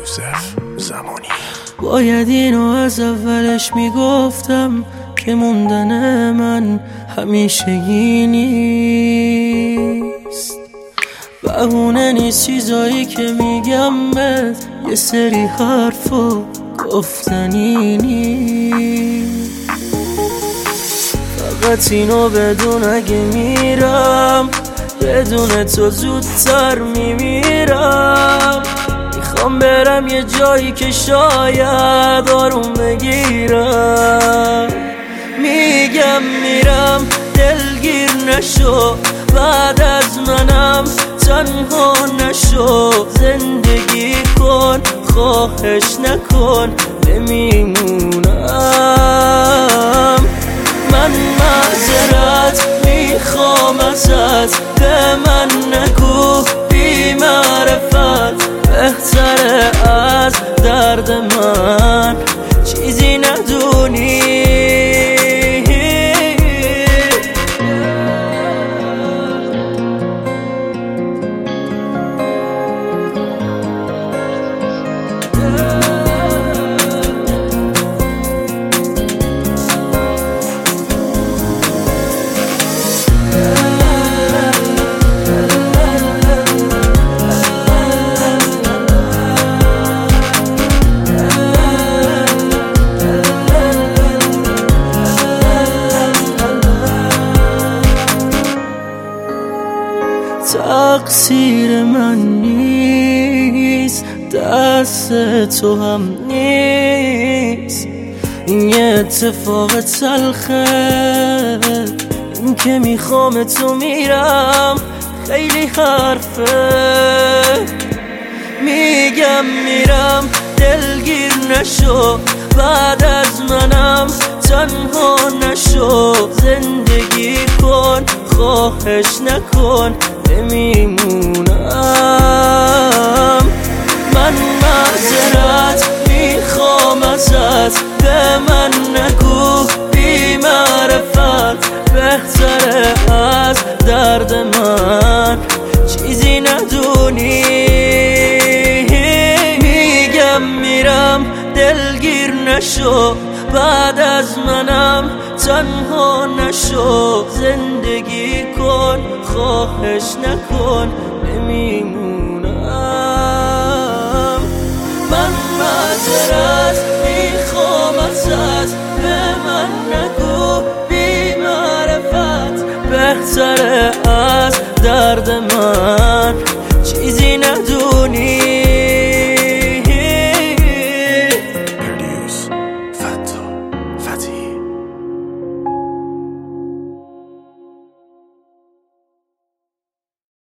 یوسف زمانی. باید اینو از اولش میگفتم که موندن من همیشگی نیست، بهونه نیست چیزایی که میگم بهت، یه سری حرفا گفتنی نیست. فقط اینو بدون اگه میرم بدون تو زودتر میمیرم. میخوام برم یه جایی که شاید آروم بگیرم. میگم میرم دلگیر نشو، بعد از منم تنها نشو. زندگی کن خواهش نکن نمیمونم. من معذرت میخوام ازت، به من نگو بی معرفت. بهتره از درد من چیزی ندونی. تقصیر من نیست، دست تو هم نیست. این یه اتفاق تلخه، این که میخوام تو میرم خیلی حرفه. میگم میرم دلگیر نشو، بعد از منم تنها نشو. زندگی کن خواهش نکن نمیمونم. من معذرت میخوام ازت، به من نگو بی معرفت. بهتره از درد من چیزی ندونی. میگم میرم دلگیر نشو، بعد از منم تنها نشو. زندگی کن خواهش نکن نمیمونم. من معذرت میخوام ازت، به من نگو بی معرفت. بهتره از درد من